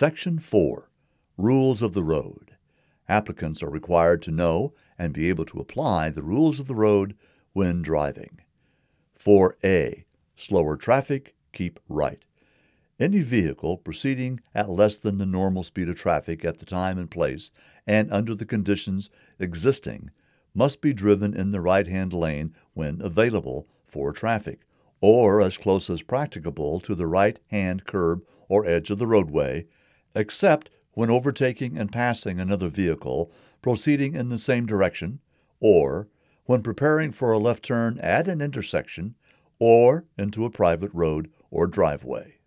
Section 4. Rules of the Road. Applicants are required to know and be able to apply the rules of the road when driving. 4A. Slower traffic, keep right. Any vehicle proceeding at less than the normal speed of traffic at the time and place and under the conditions existing must be driven in the right-hand lane when available for traffic, or as close as practicable to the right-hand curb or edge of the roadway, except when overtaking and passing another vehicle proceeding in the same direction, or when preparing for a left turn at an intersection or into a private road or driveway.